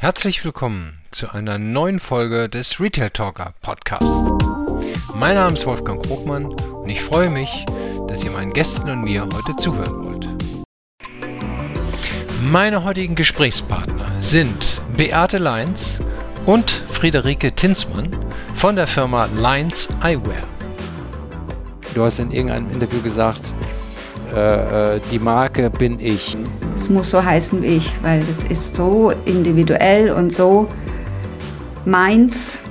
Herzlich willkommen zu einer neuen Folge des Retail Talker Podcast. Mein Name ist Wolfgang Krogmann und ich freue mich, dass ihr meinen Gästen und mir heute zuhören wollt. Meine heutigen Gesprächspartner sind Beate Leins und Friederike Tinzmann von der Firma Leins Eyewear. Du hast in irgendeinem Interview gesagt, die Marke bin ich. Es muss so heißen wie ich, weil das ist so individuell und so meins,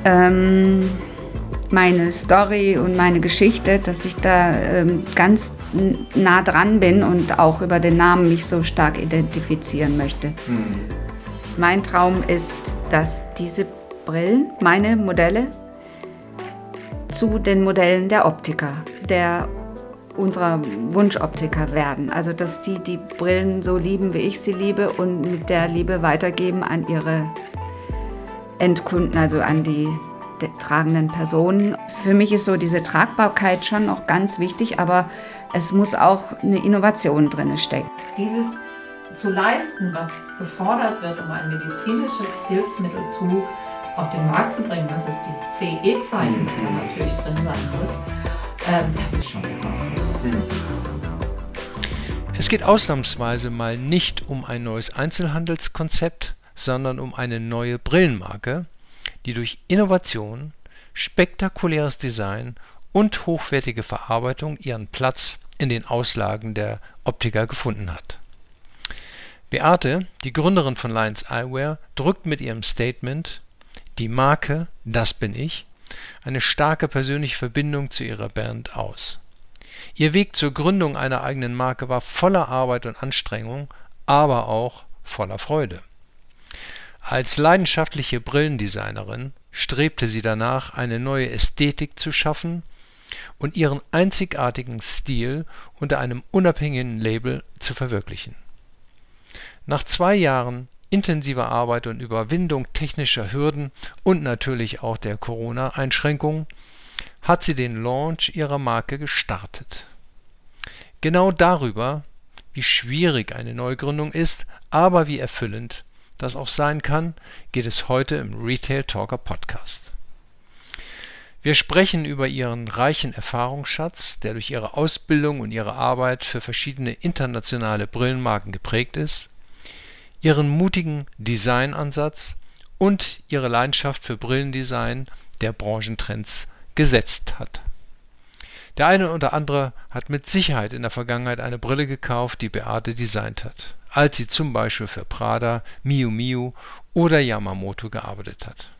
meine Story und meine Geschichte, dass ich da ganz nah dran bin und auch über den Namen mich so stark identifizieren möchte. Mein Traum ist, dass diese Brillen, meine Modelle, zu den Modellen der Optiker, unserer Wunschoptiker werden. Also dass die Brillen so lieben, wie ich sie liebe und mit der Liebe weitergeben an ihre Endkunden, also an die tragenden Personen. Für mich ist so diese Tragbarkeit schon noch ganz wichtig, aber es muss auch eine Innovation drin stecken. Dieses zu leisten, was gefordert wird, um ein medizinisches Hilfsmittel auf den Markt zu bringen, das ist dieses CE-Zeichen, das da natürlich drin sein muss, das ist schon etwas. Es geht ausnahmsweise mal nicht um ein neues Einzelhandelskonzept, sondern um eine neue Brillenmarke, die durch Innovation, spektakuläres Design und hochwertige Verarbeitung ihren Platz in den Auslagen der Optiker gefunden hat. Beate, die Gründerin von Leins Eyewear, drückt mit ihrem Statement „Die Marke, das bin ich" eine starke persönliche Verbindung zu ihrer Brand aus. Ihr Weg zur Gründung einer eigenen Marke war voller Arbeit und Anstrengung, aber auch voller Freude. Als leidenschaftliche Brillendesignerin strebte sie danach, eine neue Ästhetik zu schaffen und ihren einzigartigen Stil unter einem unabhängigen Label zu verwirklichen. Nach 2 Jahren intensiver Arbeit und Überwindung technischer Hürden und natürlich auch der Corona-Einschränkungen hat sie den Launch ihrer Marke gestartet. Genau darüber, wie schwierig eine Neugründung ist, aber wie erfüllend das auch sein kann, geht es heute im Retail Talker Podcast. Wir sprechen über ihren reichen Erfahrungsschatz, der durch ihre Ausbildung und ihre Arbeit für verschiedene internationale Brillenmarken geprägt ist, ihren mutigen Designansatz und ihre Leidenschaft für Brillendesign, der Branchentrends gesetzt hat. Der eine oder andere hat mit Sicherheit in der Vergangenheit eine Brille gekauft, die Beate designt hat, als sie zum Beispiel für Prada, Miu Miu oder Yamamoto gearbeitet hat.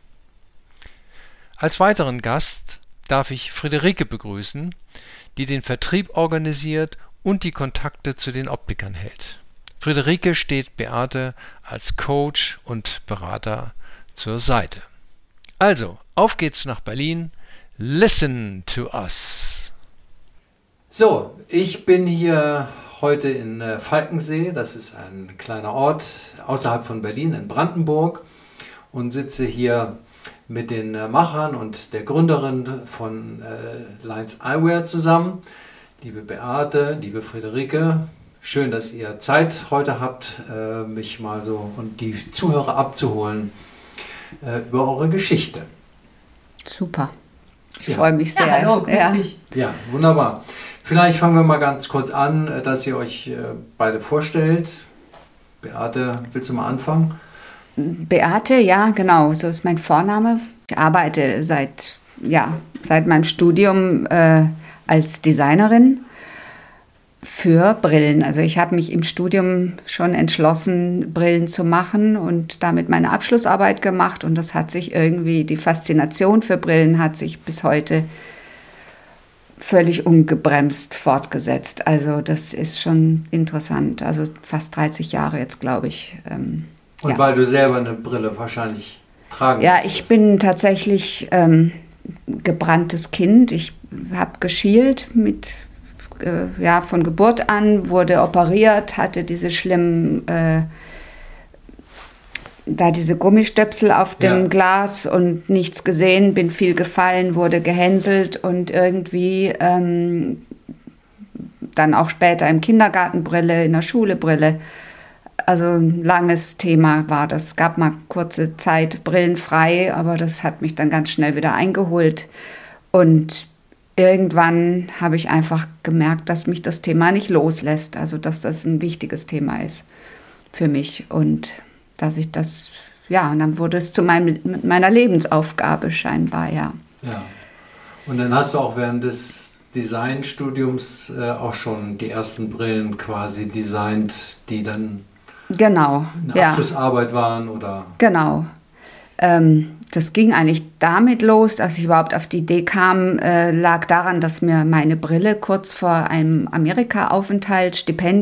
Als weiteren Gast darf ich Friederike begrüßen, die den Vertrieb organisiert und die Kontakte zu den Optikern hält. Friederike steht Beate als Coach und Berater zur Seite. Also, auf geht's nach Berlin. Listen to us. So, ich bin hier heute in Falkensee. Das ist ein kleiner Ort außerhalb von Berlin in Brandenburg und sitze hier mit den Machern und der Gründerin von Leins Eyewear zusammen. Liebe Beate, liebe Friederike, schön, dass ihr Zeit heute habt, mich mal so und die Zuhörer abzuholen über eure Geschichte. Super. Ich freue mich sehr. Ja, hallo, grüß dich. Ja, wunderbar. Vielleicht fangen wir mal ganz kurz an, dass ihr euch beide vorstellt. Beate, willst du mal anfangen? Beate, ja, genau, so ist mein Vorname. Ich arbeite seit meinem Studium als Designerin für Brillen. Also ich habe mich im Studium schon entschlossen, Brillen zu machen und damit meine Abschlussarbeit gemacht. Und das hat sich irgendwie, die Faszination für Brillen hat sich bis heute völlig ungebremst fortgesetzt. Also das ist schon interessant. Also fast 30 Jahre jetzt, glaube ich. Und weil du selber eine Brille wahrscheinlich tragen Ja, möchtest. ich bin tatsächlich gebranntes Kind. Ich habe geschielt von Geburt an, wurde operiert, hatte diese schlimmen, diese Gummistöpsel auf dem Glas und nichts gesehen, bin viel gefallen, wurde gehänselt und irgendwie dann auch später im Kindergarten Brille, in der Schule Brille. also ein langes Thema war das. Es gab mal kurze Zeit brillenfrei, aber das hat mich dann ganz schnell wieder eingeholt. Und irgendwann habe ich einfach gemerkt, dass mich das Thema nicht loslässt. Also dass das ein wichtiges Thema ist für mich. Und dass ich das, ja, und dann wurde es zu meiner Lebensaufgabe scheinbar, ja. Ja. Und dann hast du auch während des Designstudiums auch schon die ersten Brillen quasi designt, die dann genau, eine Abschlussarbeit waren, oder? Genau. Das ging eigentlich damit los, dass ich überhaupt auf die Idee kam, lag daran, dass mir meine Brille kurz vor einem Amerika-Aufenthalt,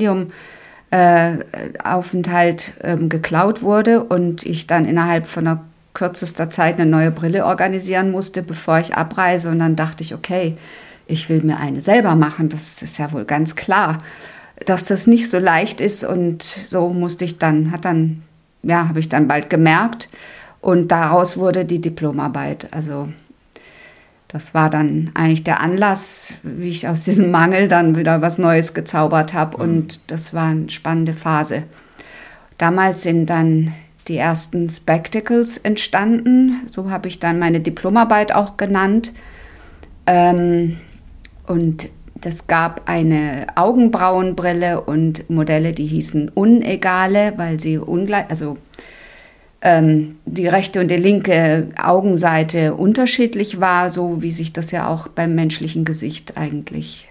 Stipendium-Aufenthalt geklaut wurde und ich dann innerhalb von einer kürzester Zeit eine neue Brille organisieren musste, bevor ich abreise. Und dann dachte ich, okay, ich will mir eine selber machen, das ist ja wohl ganz klar, dass das nicht so leicht ist. Und so musste ich dann, habe ich dann bald gemerkt. Und daraus wurde die Diplomarbeit. Also das war dann eigentlich der Anlass, wie ich aus diesem Mangel dann wieder was Neues gezaubert habe. Und das war eine spannende Phase. Damals sind dann die ersten Spectacles entstanden. So habe ich dann meine Diplomarbeit auch genannt. Und es gab eine Augenbrauenbrille und Modelle, die hießen Unegale, weil sie ungleich, also die rechte und die linke Augenseite unterschiedlich war, so wie sich das ja auch beim menschlichen Gesicht eigentlich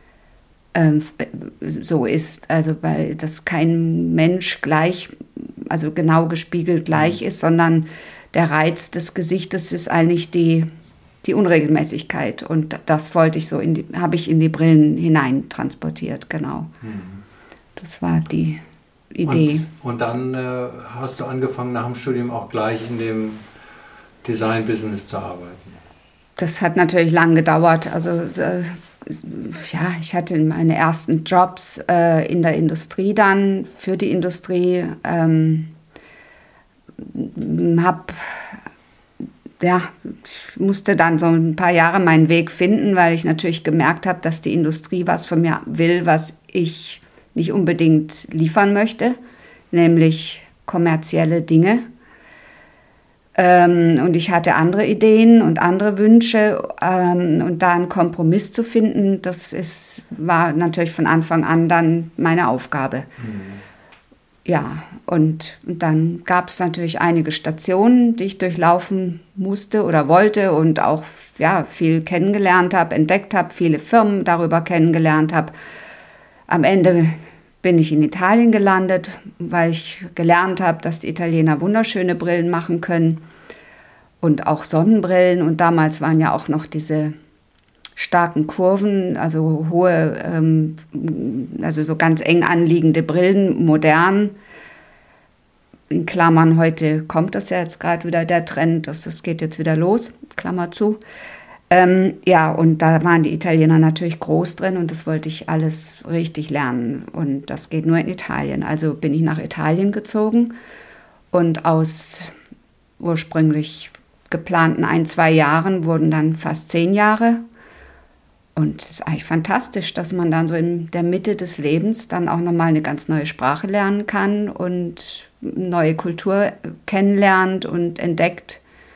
so ist. Also weil das kein Mensch gleich, also genau gespiegelt gleich ist, sondern der Reiz des Gesichtes ist eigentlich die Unregelmäßigkeit. Und das wollte ich so habe ich in die Brillen hinein transportiert, genau. Das war die Idee. Und dann hast du angefangen, nach dem Studium auch gleich in dem Design-Business zu arbeiten? Das hat natürlich lang gedauert. Also ich hatte meine ersten Jobs in der Industrie dann, für die Industrie. Ich musste dann so ein paar Jahre meinen Weg finden, weil ich natürlich gemerkt habe, dass die Industrie was von mir will, was ich nicht unbedingt liefern möchte, nämlich kommerzielle Dinge. Und ich hatte andere Ideen und andere Wünsche, und da einen Kompromiss zu finden, war natürlich von Anfang an dann meine Aufgabe. Ja, und dann gab es natürlich einige Stationen, die ich durchlaufen musste oder wollte und auch viel kennengelernt habe, entdeckt habe, viele Firmen darüber kennengelernt habe. Am Ende bin ich in Italien gelandet, weil ich gelernt habe, dass die Italiener wunderschöne Brillen machen können und auch Sonnenbrillen. Und damals waren ja auch noch diese starken Kurven, also hohe, also so ganz eng anliegende Brillen, modern. In Klammern, heute kommt das ja jetzt gerade wieder, der Trend, das geht jetzt wieder los, Klammer zu. Und da waren die Italiener natürlich groß drin und das wollte ich alles richtig lernen. Und das geht nur in Italien. Also bin ich nach Italien gezogen und aus ursprünglich geplanten 1-2 Jahren wurden dann fast 10 Jahre. Und es ist eigentlich fantastisch, dass man dann so in der Mitte des Lebens dann auch nochmal eine ganz neue Sprache lernen kann und neue Kultur kennenlernt und entdeckt.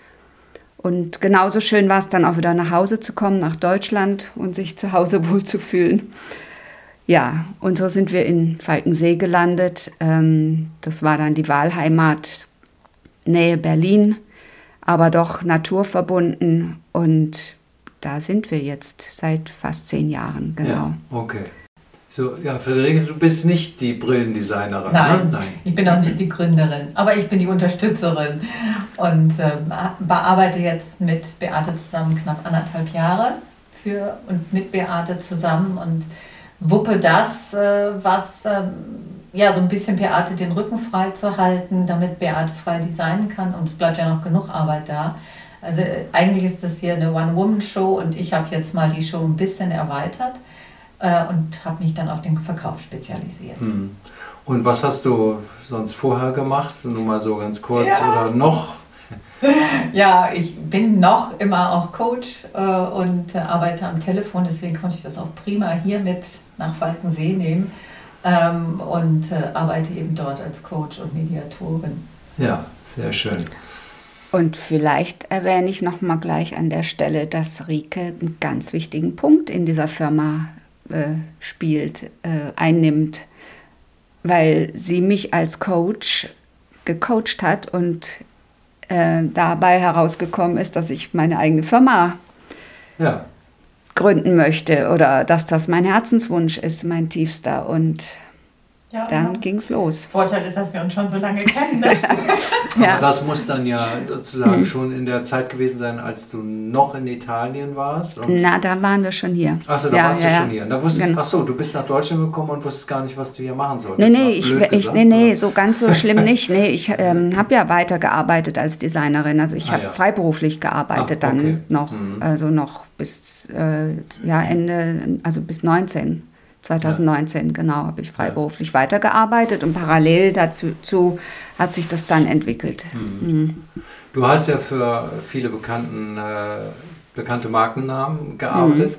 Und genauso schön war es dann auch wieder nach Hause zu kommen, nach Deutschland und sich zu Hause wohlzufühlen. Ja, und so sind wir in Falkensee gelandet. Das war dann die Wahlheimat, Nähe Berlin, aber doch naturverbunden. Und da sind wir jetzt seit fast 10 Jahren, genau. Ja, okay. So, ja, Friederike, du bist nicht die Brillendesignerin. Nein, ne? Nein, ich bin auch nicht die Gründerin, aber ich bin die Unterstützerin und bearbeite jetzt mit Beate zusammen knapp 1,5 Jahre mit Beate zusammen und wuppe das, was so ein bisschen Beate den Rücken frei zu halten, damit Beate frei designen kann, und es bleibt ja noch genug Arbeit da. Also eigentlich ist das hier eine One-Woman-Show und ich habe jetzt mal die Show ein bisschen erweitert und habe mich dann auf den Verkauf spezialisiert. Und was hast du sonst vorher gemacht? Nur mal so ganz kurz, oder noch? Ja, ich bin noch immer auch Coach und arbeite am Telefon, deswegen konnte ich das auch prima hier mit nach Falkensee nehmen. und arbeite eben dort als Coach und Mediatorin. Ja, sehr schön. Und vielleicht erwähne ich noch mal gleich an der Stelle, dass Rike einen ganz wichtigen Punkt in dieser Firma einnimmt, weil sie mich als Coach gecoacht hat und dabei herausgekommen ist, dass ich meine eigene Firma gründen möchte oder dass das mein Herzenswunsch ist, mein tiefster. Und dann ging es los. Vorteil ist, dass wir uns schon so lange kennen. Ne? Aber das muss dann ja sozusagen schon in der Zeit gewesen sein, als du noch in Italien warst. Und Na, da waren wir schon hier. Achso, da warst du schon hier. Da achso, du bist nach Deutschland gekommen und wusstest gar nicht, was du hier machen solltest. Nee, so ganz so schlimm nicht. Nee, ich habe ja weitergearbeitet als Designerin. Also ich habe freiberuflich gearbeitet noch. Also noch bis Ende, also bis 2019, genau, habe ich freiberuflich weitergearbeitet und parallel dazu hat sich das dann entwickelt. Du hast ja für viele bekannte Markennamen gearbeitet.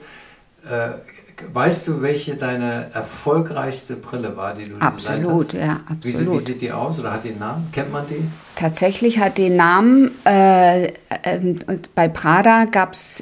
Weißt du, welche deine erfolgreichste Brille war, die du designt hast? Absolut. Wie sieht die aus oder hat die einen Namen? Kennt man die? Tatsächlich hat die Namen, bei Prada gab es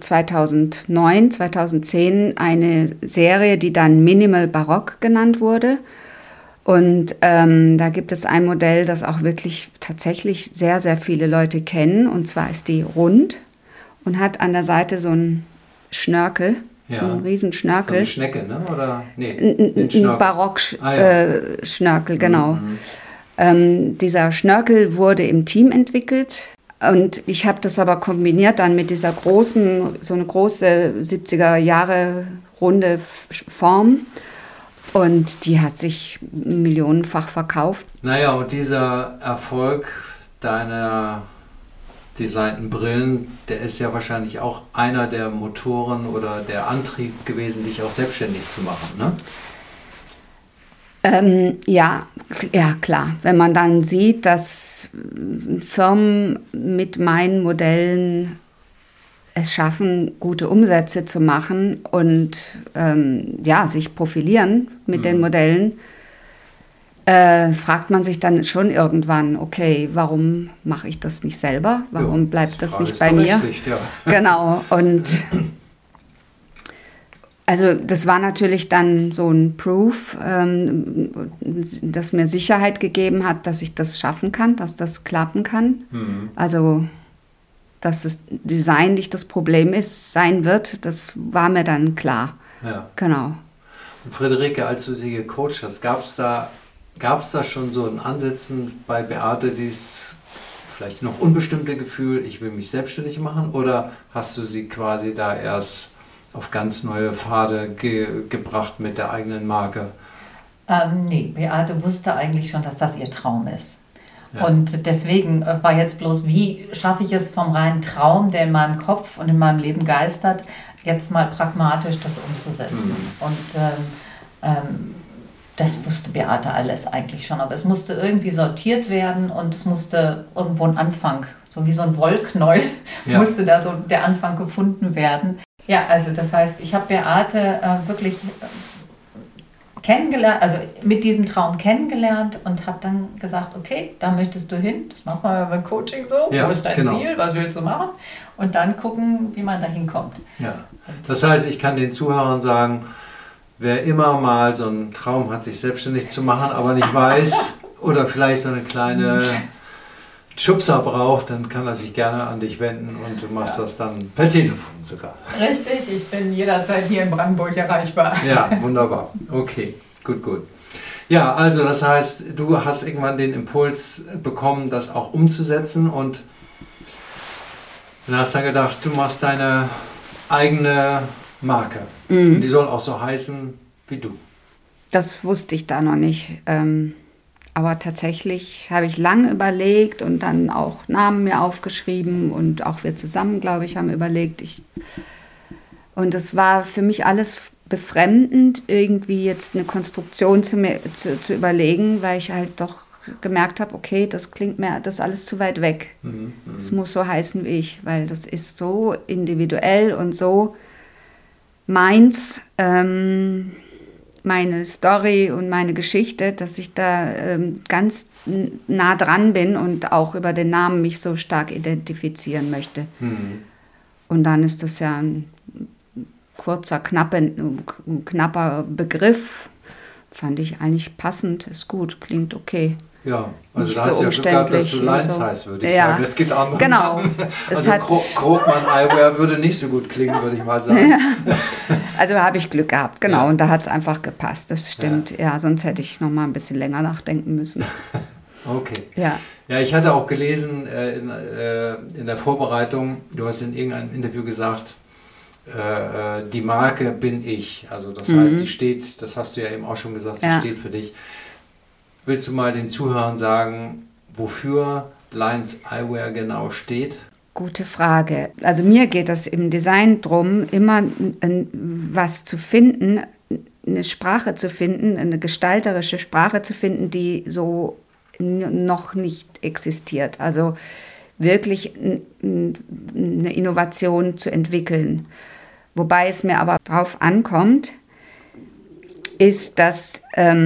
2009, 2010 eine Serie, die dann Minimal Barock genannt wurde. Und da gibt es ein Modell, das auch wirklich tatsächlich sehr, sehr viele Leute kennen. Und zwar ist die rund und hat an der Seite so einen Schnörkel. Ja. Ein Riesenschnörkel. So eine Schnecke, ne? Oder? Nee, ein Barock-Schnörkel, genau. Dieser Schnörkel wurde im Team entwickelt und ich habe das aber kombiniert dann mit dieser so eine große 70er Jahre runde Form und die hat sich millionenfach verkauft. Naja, und dieser Erfolg deiner designten Brillen, der ist ja wahrscheinlich auch einer der Motoren oder der Antrieb gewesen, dich auch selbstständig zu machen, ne? Ja, klar. Wenn man dann sieht, dass Firmen mit meinen Modellen es schaffen, gute Umsätze zu machen und sich profilieren mit den Modellen, fragt man sich dann schon irgendwann, okay, warum mache ich das nicht selber? Warum bleibt das nicht bei mir? Ja. Genau, und also das war natürlich dann so ein Proof, das mir Sicherheit gegeben hat, dass ich das schaffen kann, dass das klappen kann. Also, dass das Design nicht das Problem sein wird, das war mir dann klar. Ja. Genau. Und Friederike, als du sie gecoacht hast, gab es da schon so ein Ansätzen bei Beate, dieses vielleicht noch unbestimmte Gefühl, ich will mich selbstständig machen, oder hast du sie quasi da erst auf ganz neue Pfade gebracht mit der eigenen Marke? Nee, Beate wusste eigentlich schon, dass das ihr Traum ist. Ja. Und deswegen war jetzt bloß, wie schaffe ich es vom reinen Traum, der in meinem Kopf und in meinem Leben geistert, jetzt mal pragmatisch das umzusetzen. Und das wusste Beate alles eigentlich schon, aber es musste irgendwie sortiert werden und es musste irgendwo ein Anfang, so wie so ein Wollknäuel, musste da so der Anfang gefunden werden. Ja, also das heißt, ich habe Beate wirklich kennengelernt, also mit diesem Traum kennengelernt und habe dann gesagt, okay, da möchtest du hin, das macht man ja beim Coaching so, wo ist dein Ziel, was willst du machen? Und dann gucken, wie man da hinkommt. Ja, das heißt, ich kann den Zuhörern sagen, wer immer mal so einen Traum hat, sich selbstständig zu machen, aber nicht weiß oder vielleicht so eine kleine Schubser braucht, dann kann er sich gerne an dich wenden und du machst das dann per Telefon sogar. Richtig, ich bin jederzeit hier in Brandenburg erreichbar. Ja, wunderbar. Okay, gut. Ja, also das heißt, du hast irgendwann den Impuls bekommen, das auch umzusetzen und dann hast du gedacht, du machst deine eigene Marke. Und die soll auch so heißen wie du. Das wusste ich da noch nicht. Aber tatsächlich habe ich lange überlegt und dann auch Namen mir aufgeschrieben und auch wir zusammen, glaube ich, haben überlegt. Und es war für mich alles befremdend, irgendwie jetzt eine Konstruktion zu überlegen, weil ich halt doch gemerkt habe, okay, das klingt mir das alles zu weit weg. Es muss so heißen wie ich, weil das ist so individuell und so meins. meine Story und meine Geschichte, dass ich da ganz nah dran bin und auch über den Namen mich so stark identifizieren möchte. Und dann ist das ja ein kurzer, knapper Begriff. Fand ich eigentlich passend, ist gut, klingt okay. Ja, also Nicht da hast so du ja Glück gehabt, dass du umständlich Lines und so. heißt, würde ich Ja. sagen. Es gibt andere Genau. Namen. Es Also hat- Krogmann Eyewear würde nicht so gut klingen, würde ich mal sagen. Also habe ich Glück gehabt, genau. Ja. Und da hat es einfach gepasst, das stimmt. Ja, sonst hätte ich noch mal ein bisschen länger nachdenken müssen. Okay. Ja, Ja, ich hatte auch gelesen in der Vorbereitung, du hast in irgendeinem Interview gesagt, die Marke bin ich. Also das heißt, die steht, das hast du ja eben auch schon gesagt, sie Ja. steht für dich. Willst du mal den Zuhörern sagen, wofür Lines Eyewear genau steht? gute Frage. Also mir geht es im Design drum, immer was zu finden, eine Sprache zu finden, eine gestalterische Sprache zu finden, die so noch nicht existiert. Also wirklich eine Innovation zu entwickeln. Wobei es mir aber drauf ankommt, ist, dass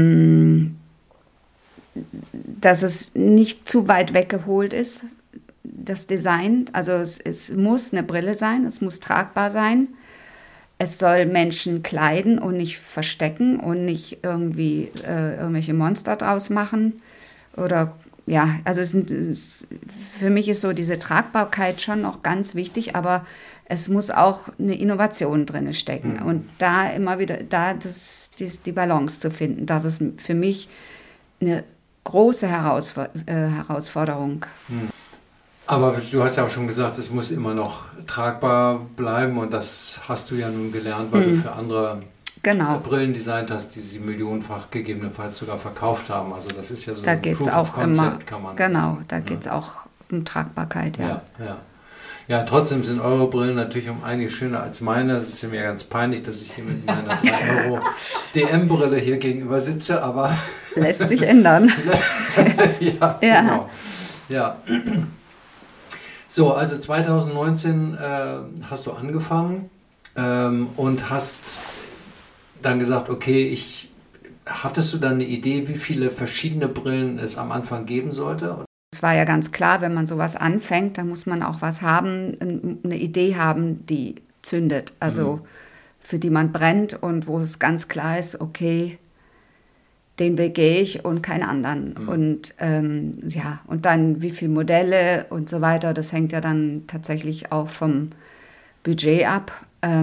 es nicht zu weit weggeholt ist, das Design. Also es muss eine Brille sein, es muss tragbar sein. Es soll Menschen kleiden und nicht verstecken und nicht irgendwie irgendwelche Monster draus machen. Oder ja, also für mich ist so diese Tragbarkeit schon noch ganz wichtig, aber es muss auch eine Innovation drin stecken. Und da immer wieder, die Balance zu finden, das ist für mich eine große Herausforderung. Aber du hast ja auch schon gesagt, es muss immer noch tragbar bleiben und das hast du ja nun gelernt, weil du für andere Genau. Brillen designt hast, die sie millionenfach gegebenenfalls sogar verkauft haben. Also das ist ja so Da ein geht es Proof of auch immer, Concept, kann man genau, sagen. da geht es auch um Tragbarkeit, ja. Ja, trotzdem sind eure Brillen natürlich um einiges schöner als meine. Es ist mir ganz peinlich, dass ich hier mit meiner 3 Euro DM-Brille hier gegenüber sitze, aber Lässt sich ändern. ja, Ja. genau. Ja. So, also 2019 hast du angefangen und hast dann gesagt, okay, hattest du dann eine Idee, wie viele verschiedene Brillen es am Anfang geben sollte? Es war ja ganz klar, wenn man sowas anfängt, dann muss man auch was haben, eine Idee haben, die zündet, also für die man brennt und wo es ganz klar ist, okay, den Weg gehe ich und keinen anderen. Und ja, und dann wie viele Modelle und so weiter, das hängt ja dann tatsächlich auch vom Budget ab.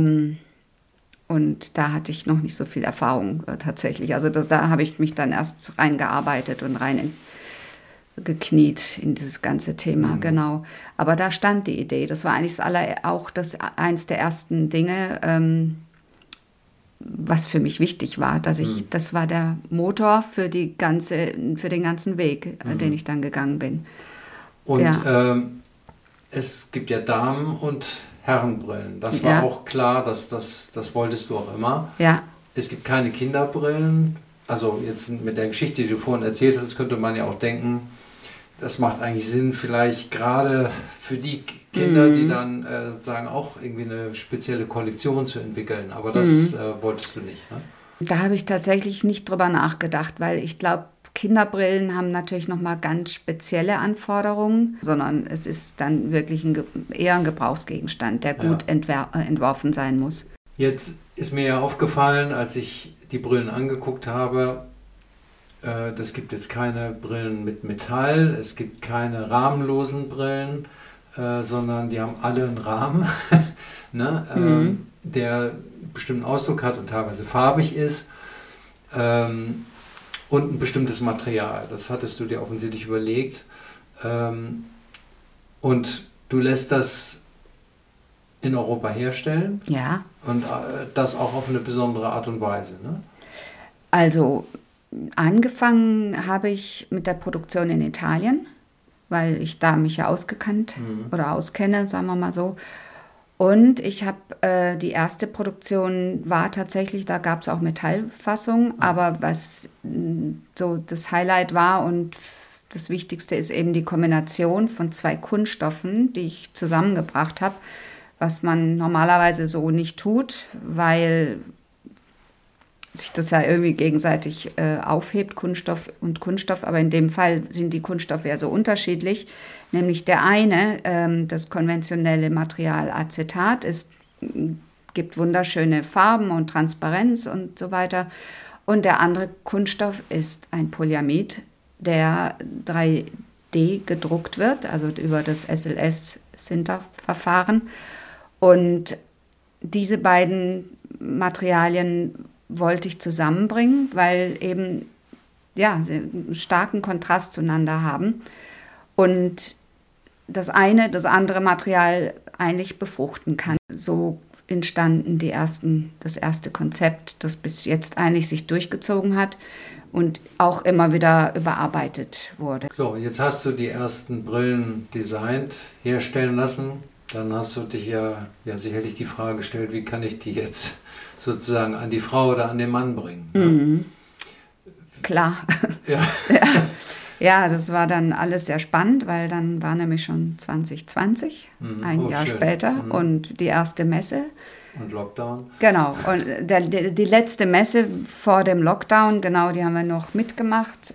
Und da hatte ich noch nicht so viel Erfahrung tatsächlich. Also da habe ich mich dann erst reingearbeitet und gekniet in dieses ganze Thema, genau. Aber da stand die Idee. Das war eigentlich eins der ersten Dinge, was für mich wichtig war. Das war der Motor für den ganzen Weg, den ich dann gegangen bin. Und Ja. Es gibt ja Damen- und Herrenbrillen. Das war Ja. auch klar, das wolltest du auch immer. Ja, Es gibt keine Kinderbrillen. Also jetzt mit der Geschichte, die du vorhin erzählt hast, könnte man ja auch denken, das macht eigentlich Sinn, vielleicht gerade für die Kinder, die dann sozusagen auch irgendwie eine spezielle Kollektion zu entwickeln. Aber das wolltest du nicht, ne? da habe ich tatsächlich nicht drüber nachgedacht, weil ich glaube, Kinderbrillen haben natürlich nochmal ganz spezielle Anforderungen, sondern es ist dann wirklich eher ein Gebrauchsgegenstand, der gut entworfen sein muss. Jetzt ist mir ja aufgefallen, als ich die Brillen angeguckt habe, das gibt jetzt keine Brillen mit Metall, es gibt keine rahmenlosen Brillen, sondern die haben alle einen Rahmen, ne? Der einen bestimmten Ausdruck hat und teilweise farbig ist und ein bestimmtes Material. Das hattest du dir offensichtlich überlegt. Und du lässt das in Europa herstellen Ja, und das auch auf eine besondere Art und Weise, ne? also angefangen habe ich mit der Produktion in Italien, weil ich da mich ja ausgekannt oder auskenne, sagen wir mal so. Und ich habe, die erste Produktion war tatsächlich, da gab es auch Metallfassung, aber was so das Highlight war und das Wichtigste ist eben die Kombination von 2 Kunststoffen, die ich zusammengebracht habe, was man normalerweise so nicht tut, weil sich das ja irgendwie gegenseitig aufhebt, Kunststoff und Kunststoff. Aber in dem Fall sind die Kunststoffe ja so unterschiedlich. Nämlich der eine, das konventionelle Material Acetat, gibt wunderschöne Farben und Transparenz und so weiter. Und der andere Kunststoff ist ein Polyamid, der 3D gedruckt wird, also über das SLS-Sinter-Verfahren. Und diese beiden Materialien wollte ich zusammenbringen, weil eben ja, sie einen starken Kontrast zueinander haben und das andere Material eigentlich befruchten kann. So entstanden das erste Konzept, das bis jetzt eigentlich sich durchgezogen hat und auch immer wieder überarbeitet wurde. So, jetzt hast du die ersten Brillen designt, herstellen lassen. Dann hast du dich ja sicherlich die Frage gestellt, wie kann ich die jetzt sozusagen an die Frau oder an den Mann bringen? Mhm. Klar. Ja. Ja, das war dann alles sehr spannend, weil dann war nämlich schon 2020, ein Jahr schön. später, und die erste Messe. Und Lockdown. Genau, und die letzte Messe vor dem Lockdown, genau, die haben wir noch mitgemacht,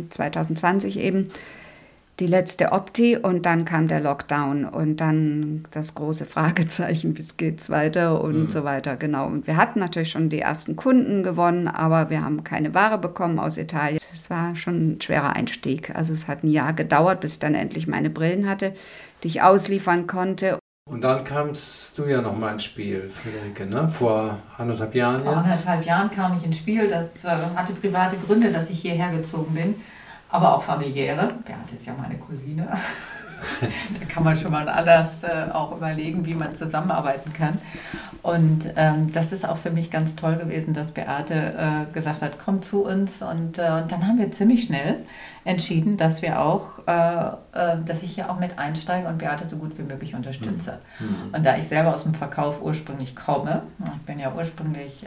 2020 eben. Die letzte Opti und dann kam der Lockdown und dann das große Fragezeichen, wie geht's weiter und so weiter, genau. Und wir hatten natürlich schon die ersten Kunden gewonnen, aber wir haben keine Ware bekommen aus Italien. Es war schon ein schwerer Einstieg. Also es hat ein Jahr gedauert, bis ich dann endlich meine Brillen hatte, die ich ausliefern konnte. Und dann kamst du ja nochmal ins Spiel, Friederike, ne? Vor 1,5 Jahren jetzt? Vor 1,5 Jahren kam ich ins Spiel. Das hatte private Gründe, dass ich hierher gezogen bin. Aber auch familiäre. Beate ist ja meine Cousine. Da kann man schon mal anders auch überlegen, wie man zusammenarbeiten kann. Und das ist auch für mich ganz toll gewesen, dass Beate gesagt hat, komm zu uns. Und dann haben wir ziemlich schnell entschieden, dass wir auch, dass ich hier auch mit einsteige und Beate so gut wie möglich unterstütze. Mhm. Und da ich selber aus dem Verkauf ursprünglich komme, ich bin ja ursprünglich,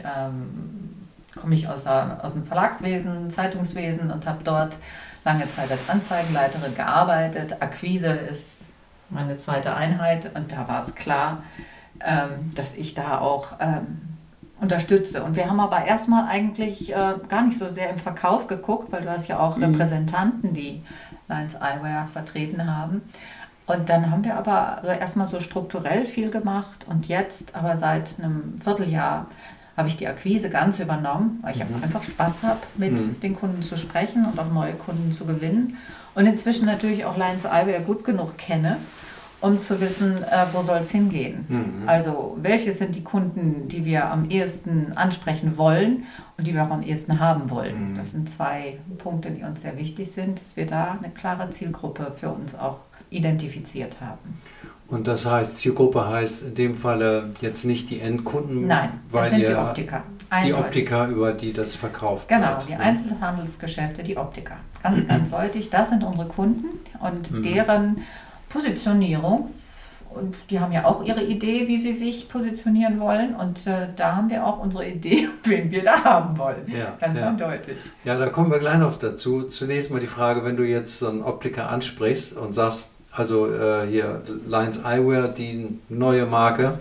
komme ich aus dem Verlagswesen, Zeitungswesen und habe dort lange Zeit als Anzeigenleiterin gearbeitet. Akquise ist meine zweite Einheit und da war es klar, dass ich da auch unterstütze. Und wir haben aber erstmal eigentlich gar nicht so sehr im Verkauf geguckt, weil du hast ja auch Repräsentanten, die Lines Eyewear vertreten haben. Und dann haben wir aber erstmal so strukturell viel gemacht und jetzt aber seit einem Vierteljahr habe ich die Akquise ganz übernommen, weil ich einfach Spaß habe, mit den Kunden zu sprechen und auch neue Kunden zu gewinnen. Und inzwischen natürlich auch Lines Eyewear gut genug kenne, um zu wissen, wo soll es hingehen. Also welche sind die Kunden, die wir am ehesten ansprechen wollen und die wir auch am ehesten haben wollen. Das sind 2 Punkte, die uns sehr wichtig sind, dass wir da eine klare Zielgruppe für uns auch identifiziert haben. Und das heißt, Zielgruppe heißt in dem Falle jetzt nicht die Endkunden? Nein, das sind die Optiker. Die Optiker, über die das verkauft wird. Genau, wird. die Einzelhandelsgeschäfte, die Optiker. Ganz, ganz deutlich, das sind unsere Kunden und deren Positionierung. Und die haben ja auch ihre Idee, wie sie sich positionieren wollen. Und da haben wir auch unsere Idee, wen wir da haben wollen. Ja, ganz eindeutig. Ja, da kommen wir gleich noch dazu. Zunächst mal die Frage, wenn du jetzt so einen Optiker ansprichst und sagst, also hier Lines Eyewear, die neue Marke.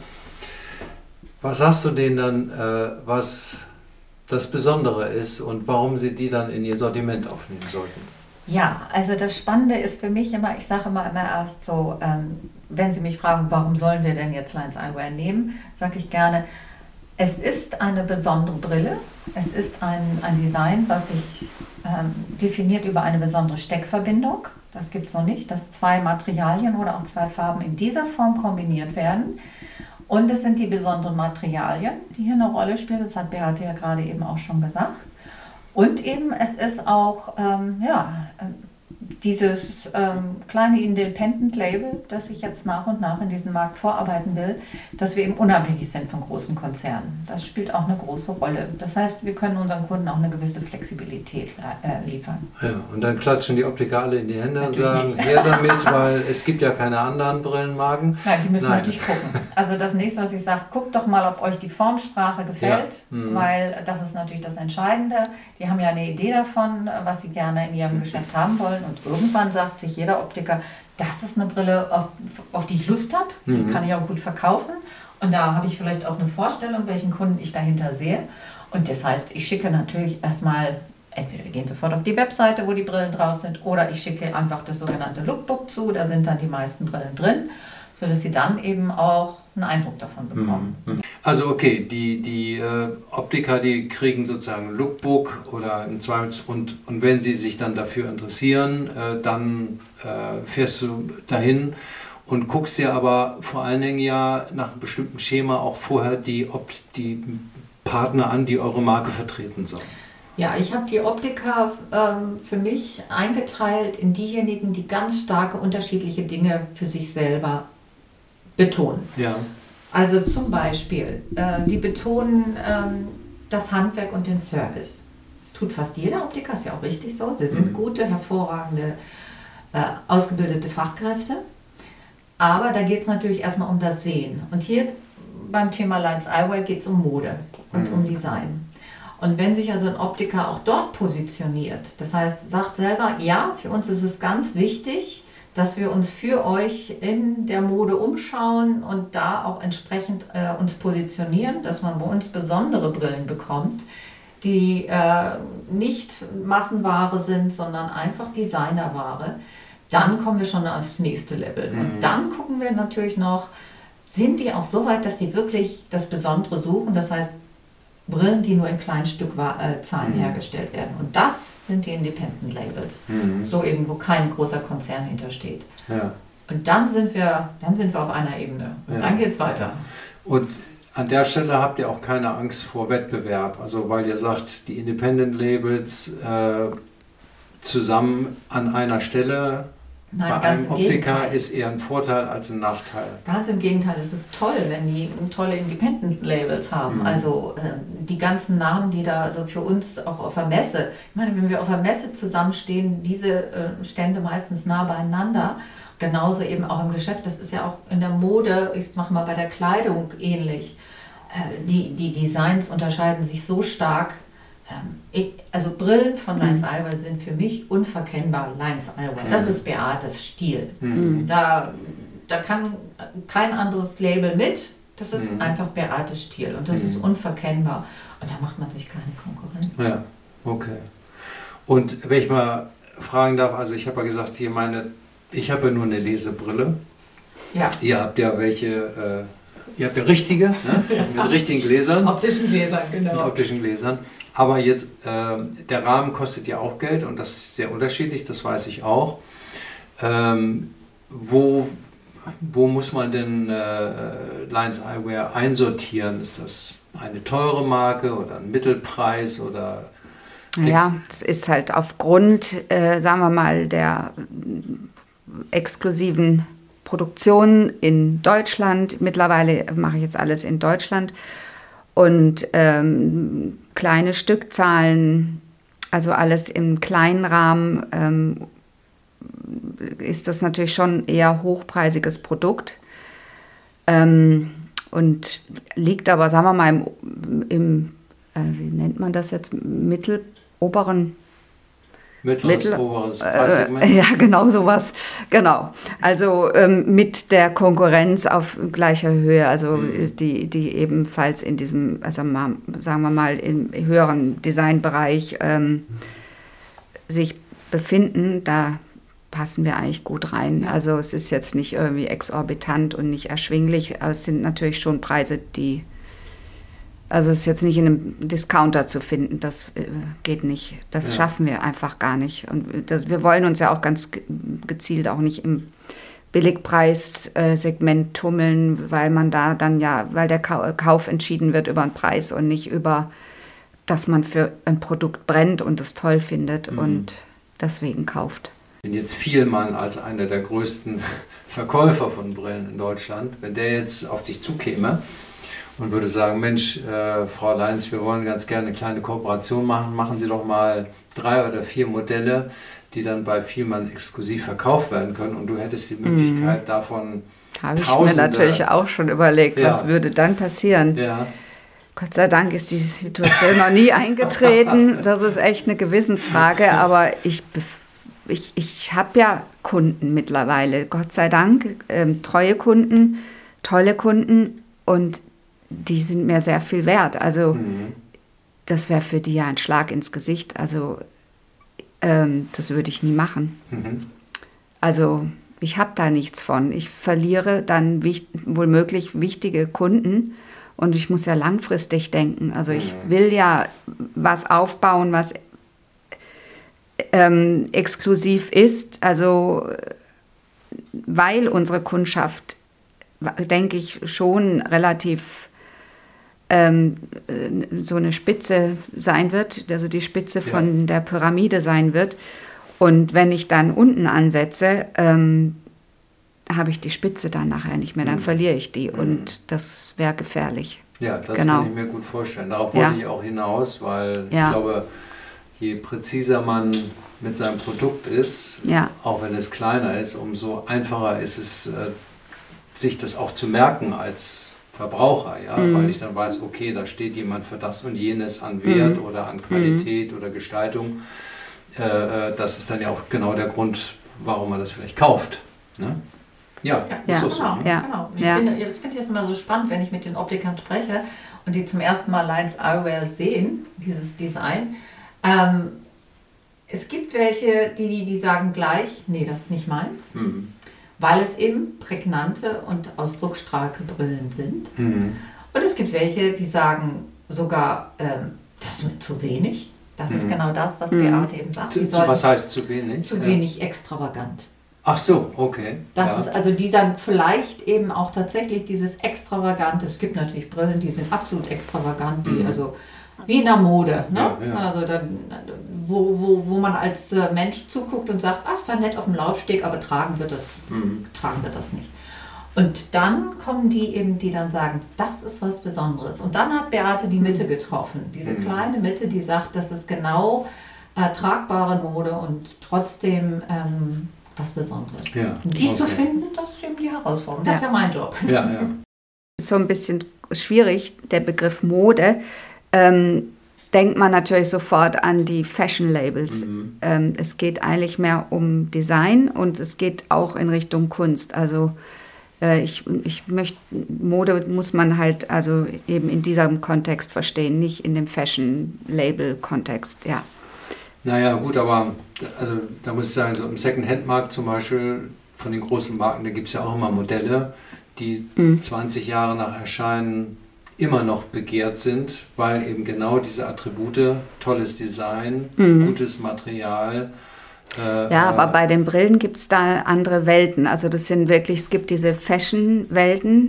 Was sagst du denen dann, was das Besondere ist und warum sie die dann in ihr Sortiment aufnehmen sollten? Ja, also das Spannende ist für mich immer, ich sage immer erst so, wenn sie mich fragen, warum sollen wir denn jetzt Lines Eyewear nehmen, sage ich gerne, es ist eine besondere Brille, es ist ein Design, was sich definiert über eine besondere Steckverbindung. Das gibt es noch nicht, dass 2 Materialien oder auch 2 Farben in dieser Form kombiniert werden. Und es sind die besonderen Materialien, die hier eine Rolle spielen. Das hat Beate ja gerade eben auch schon gesagt. Und eben es ist auch dieses kleine Independent-Label, das ich jetzt nach und nach in diesen Markt vorarbeiten will, dass wir eben unabhängig sind von großen Konzernen. Das spielt auch eine große Rolle. Das heißt, wir können unseren Kunden auch eine gewisse Flexibilität liefern. Ja, und dann klatschen die Optiker alle in die Hände und sagen, her damit, weil es gibt ja keine anderen Brillenmarken. Nein, die müssen natürlich gucken. Also das nächste, was ich sage, guckt doch mal, ob euch die Formsprache gefällt, weil das ist natürlich das Entscheidende. Die haben ja eine Idee davon, was sie gerne in ihrem Geschäft haben wollen. Und irgendwann sagt sich jeder Optiker, das ist eine Brille, auf die ich Lust habe, die kann ich auch gut verkaufen. Und da habe ich vielleicht auch eine Vorstellung, welchen Kunden ich dahinter sehe. Und das heißt, ich schicke natürlich erstmal, entweder wir gehen sofort auf die Webseite, wo die Brillen drauf sind, oder ich schicke einfach das sogenannte Lookbook zu, da sind dann die meisten Brillen drin, sodass Sie dann eben auch einen Eindruck davon bekommen. Also okay, die Optiker, die kriegen sozusagen ein Lookbook oder ein Zweifels und wenn sie sich dann dafür interessieren, dann fährst du dahin und guckst dir aber vor allen Dingen ja nach einem bestimmten Schema auch vorher die Partner an, die eure Marke vertreten sollen. Ja, ich habe die Optiker für mich eingeteilt in diejenigen, die ganz starke unterschiedliche Dinge für sich selber betonen. Ja. Also zum Beispiel, die betonen das Handwerk und den Service. Das tut fast jeder Optiker, ist ja auch richtig so. Sie sind gute, hervorragende, ausgebildete Fachkräfte. Aber da geht es natürlich erstmal um das Sehen. Und hier beim Thema Lines Eyewear geht es um Mode und um Design. Und wenn sich also ein Optiker auch dort positioniert, das heißt, sagt selber, ja, für uns ist es ganz wichtig, dass wir uns für euch in der Mode umschauen und da auch entsprechend uns positionieren, dass man bei uns besondere Brillen bekommt, die nicht Massenware sind, sondern einfach Designerware, dann kommen wir schon aufs nächste Level. Und dann gucken wir natürlich noch, sind die auch so weit, dass sie wirklich das Besondere suchen, das heißt Brillen, die nur in kleinen Stückzahlen hergestellt werden. Und das sind die Independent Labels. So eben, wo kein großer Konzern hintersteht. Ja. Und dann sind wir auf einer Ebene. Und dann geht es weiter. Und an der Stelle habt ihr auch keine Angst vor Wettbewerb. Also weil ihr sagt, die Independent Labels zusammen an einer Stelle. Nein, bei ganz einem im Optiker Gegenteil. ist eher ein Vorteil als ein Nachteil. Ganz im Gegenteil, es ist toll, wenn die tolle Independent-Labels haben. Also die ganzen Namen, die da also für uns auch auf der Messe, ich meine, wenn wir auf der Messe zusammenstehen, diese Stände meistens nah beieinander, genauso eben auch im Geschäft, das ist ja auch in der Mode, ich mache mal bei der Kleidung ähnlich. Die Designs unterscheiden sich so stark. Also Brillen von Lines Eyewear sind für mich unverkennbar Lines Eyewear. Das ist Beates Stil. Da kann kein anderes Label mit. Das ist einfach Beates Stil und das ist unverkennbar. Und da macht man sich keine Konkurrenz. Ja, okay. Und wenn ich mal fragen darf, also ich habe ja gesagt, ich habe ja nur eine Lesebrille. Ja. Ihr habt ja welche, ihr habt ja richtige, ne? Mit richtigen Gläsern. Optischen Gläsern, genau. Mit optischen Gläsern. Aber jetzt, der Rahmen kostet ja auch Geld und das ist sehr unterschiedlich, das weiß ich auch. Wo muss man denn Lines Eyewear einsortieren? Ist das eine teure Marke oder ein Mittelpreis oder? Ja, es ist halt aufgrund, sagen wir mal, der exklusiven Produktion in Deutschland. Mittlerweile mache ich jetzt alles in Deutschland. Und kleine Stückzahlen, also alles im kleinen Rahmen, ist das natürlich schon eher hochpreisiges Produkt. Und liegt aber, sagen wir mal, im wie nennt man das jetzt, oberes Preissegment? Ja, genau sowas. Genau. Also mit der Konkurrenz auf gleicher Höhe, also die ebenfalls in diesem, also sagen wir mal, im höheren Designbereich sich befinden, da passen wir eigentlich gut rein. Also es ist jetzt nicht irgendwie exorbitant und nicht erschwinglich, aber es sind natürlich schon Preise, also es ist jetzt nicht in einem Discounter zu finden, das geht nicht. Das schaffen wir einfach gar nicht. Und wir wollen uns ja auch ganz gezielt auch nicht im Billigpreissegment tummeln, weil man da dann weil der Kauf entschieden wird über den Preis und nicht über, dass man für ein Produkt brennt und es toll findet und deswegen kauft. Wenn jetzt Vielmann als einer der größten Verkäufer von Brillen in Deutschland, wenn der jetzt auf dich zukäme und würde sagen, Mensch, Frau Leins, wir wollen ganz gerne eine kleine Kooperation machen Sie doch mal 3 oder 4 Modelle, die dann bei Vielmann exklusiv verkauft werden können und du hättest die Möglichkeit davon Habe ich mir natürlich auch schon überlegt, was würde dann passieren. Ja. Gott sei Dank ist die Situation noch nie eingetreten. Das ist echt eine Gewissensfrage, aber ich habe ja Kunden mittlerweile, Gott sei Dank, treue Kunden, tolle Kunden und die sind mir sehr viel wert. Also das wäre für die ja ein Schlag ins Gesicht. Also das würde ich nie machen. Also ich habe da nichts von. Ich verliere dann womöglich wichtige Kunden und ich muss ja langfristig denken. Also ich will ja was aufbauen, was exklusiv ist. Also weil unsere Kundschaft, denke ich, schon relativ so eine Spitze sein wird, also die Spitze von der Pyramide sein wird. Und wenn ich dann unten ansetze, habe ich die Spitze dann nachher nicht mehr, dann verliere ich die und das wäre gefährlich. Ja, das kann ich mir gut vorstellen. Darauf wollte ich auch hinaus, weil ich glaube, je präziser man mit seinem Produkt ist, auch wenn es kleiner ist, umso einfacher ist es, sich das auch zu merken als Verbraucher, weil ich dann weiß, okay, da steht jemand für das und jenes an Wert oder an Qualität oder Gestaltung. Das ist dann ja auch genau der Grund, warum man das vielleicht kauft. Ne? Ja, ist so. Genau. Das finde ich jetzt immer so spannend, wenn ich mit den Optikern spreche und die zum ersten Mal Lions Eyewear sehen, dieses Design. Es gibt welche, die sagen gleich, nee, das ist nicht meins. Weil es eben prägnante und ausdrucksstarke Brillen sind. Und es gibt welche, die sagen sogar, das ist mir zu wenig. Das ist genau das, was Beate eben sagt. Was heißt zu wenig? Zu wenig extravagant. Ach so, okay. Das ist also die dann vielleicht eben auch tatsächlich dieses Extravagante. Es gibt natürlich Brillen, die sind absolut extravagant, die also wie in der Mode, ne? Also dann, wo man als Mensch zuguckt und sagt, ach, ist ja nett auf dem Laufsteg, aber tragen wird das nicht. Und dann kommen die eben, die dann sagen, das ist was Besonderes. Und dann hat Beate die Mitte getroffen, diese kleine Mitte, die sagt, das ist genau tragbare Mode und trotzdem was Besonderes. Und die zu finden, das ist eben die Herausforderung. Das ist ja mein Job. So ein bisschen schwierig, der Begriff Mode. Denkt man natürlich sofort an die Fashion-Labels. Es geht eigentlich mehr um Design und es geht auch in Richtung Kunst. Also ich möchte, Mode muss man halt also eben in diesem Kontext verstehen, nicht in dem Fashion-Label-Kontext, Naja, gut, aber also, da muss ich sagen, so im Second-Hand-Markt zum Beispiel von den großen Marken, da gibt es ja auch immer Modelle, die 20 Jahre nach Erscheinen immer noch begehrt sind, weil eben genau diese Attribute, tolles Design, gutes Material. Aber bei den Brillen gibt es da andere Welten. Also das sind wirklich, es gibt diese Fashion-Welten,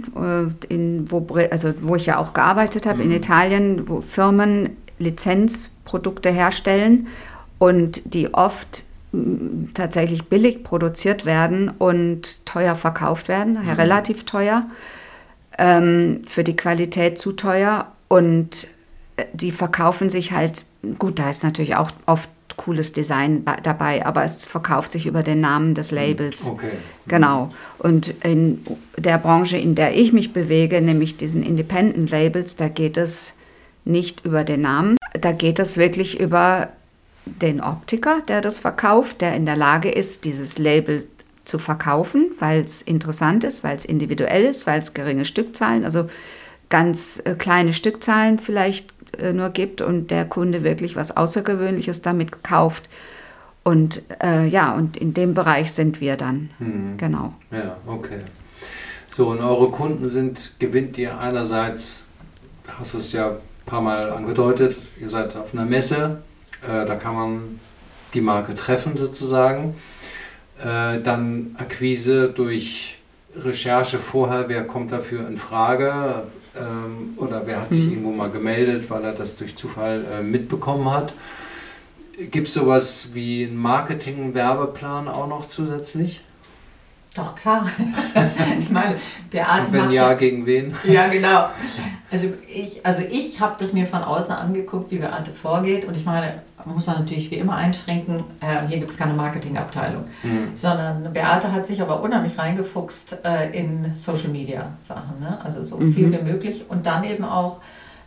wo ich ja auch gearbeitet habe in Italien, wo Firmen Lizenzprodukte herstellen und die oft tatsächlich billig produziert werden und teuer verkauft werden, relativ teuer. Für die Qualität zu teuer und die verkaufen sich halt, gut, da ist natürlich auch oft cooles Design dabei, aber es verkauft sich über den Namen des Labels. Okay. Genau. Und in der Branche, in der ich mich bewege, nämlich diesen Independent Labels, da geht es nicht über den Namen, da geht es wirklich über den Optiker, der das verkauft, der in der Lage ist, dieses Label zu verkaufen, weil es interessant ist, weil es individuell ist, weil es geringe Stückzahlen, also ganz kleine Stückzahlen vielleicht nur gibt und der Kunde wirklich was Außergewöhnliches damit kauft. Und und in dem Bereich sind wir dann. Genau. Ja, okay. So, und eure Kunden gewinnt ihr einerseits, hast du es ja ein paar Mal angedeutet, ihr seid auf einer Messe, da kann man die Marke treffen sozusagen. Dann Akquise durch Recherche vorher, wer kommt dafür in Frage oder wer hat sich irgendwo mal gemeldet, weil er das durch Zufall mitbekommen hat. Gibt es sowas wie einen Marketing-Werbeplan auch noch zusätzlich? Doch, klar. Ich meine, Beate und wenn ja, gegen wen? Ja, genau. Also ich habe das mir von außen angeguckt, wie Beate vorgeht. Und ich meine, man muss da natürlich wie immer einschränken, hier gibt es keine Marketingabteilung. Sondern Beate hat sich aber unheimlich reingefuchst in Social-Media-Sachen. Ne? Also so viel wie möglich. Und dann eben auch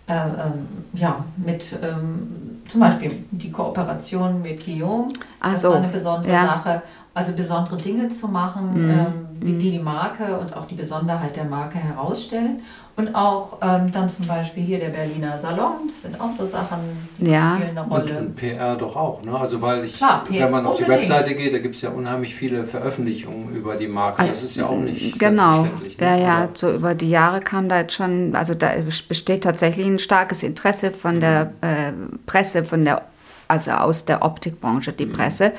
mit zum Beispiel die Kooperation mit Guillaume. Das war eine besondere Sache. also besondere Dinge zu machen, die Marke und auch die Besonderheit der Marke herausstellen. Und auch dann zum Beispiel hier der Berliner Salon, das sind auch so Sachen, die spielen eine Rolle. Und PR doch auch, ne? Also weil Klar, wenn man auf die unbedingt. Webseite geht, da gibt es ja unheimlich viele Veröffentlichungen über die Marke. Das ist ja auch nicht Genau, selbstverständlich. Ne? ja, so über die Jahre kam da jetzt schon, also da besteht tatsächlich ein starkes Interesse von der Presse, also aus der Optikbranche, die Presse,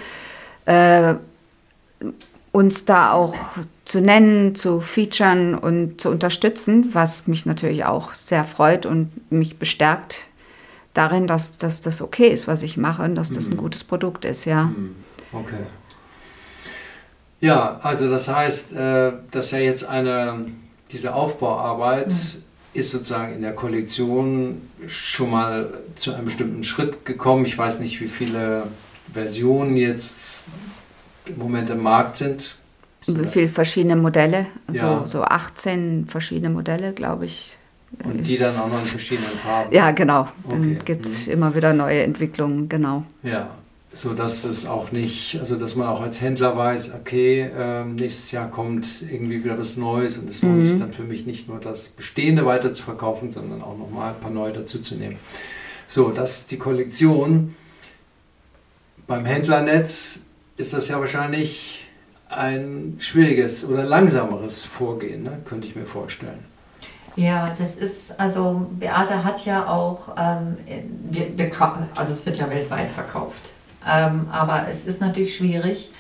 uns da auch zu nennen, zu featuren und zu unterstützen, was mich natürlich auch sehr freut und mich bestärkt darin, dass das okay ist, was ich mache und dass das ein gutes Produkt ist, ja. Okay. Ja, also das heißt, dass ja jetzt diese Aufbauarbeit ist sozusagen in der Kollektion schon mal zu einem bestimmten Schritt gekommen. Ich weiß nicht, wie viele Versionen jetzt im Moment im Markt sind. Wie viele verschiedene Modelle, Ja. so 18 verschiedene Modelle, glaube ich. Und die dann auch noch in verschiedenen Farben. Ja, genau. Dann Okay. gibt es immer wieder neue Entwicklungen, genau. Ja, so dass es auch nicht, also dass man auch als Händler weiß, okay, nächstes Jahr kommt irgendwie wieder was Neues und es lohnt sich dann für mich nicht nur das Bestehende weiter zu verkaufen, sondern auch nochmal ein paar neue dazuzunehmen. So, das ist die Kollektion. Beim Händlernetz ist das ja wahrscheinlich ein schwieriges oder langsameres Vorgehen, ne? Könnte ich mir vorstellen. Ja, das ist, also Beate hat ja auch, also es wird ja weltweit verkauft, aber es ist natürlich schwierig,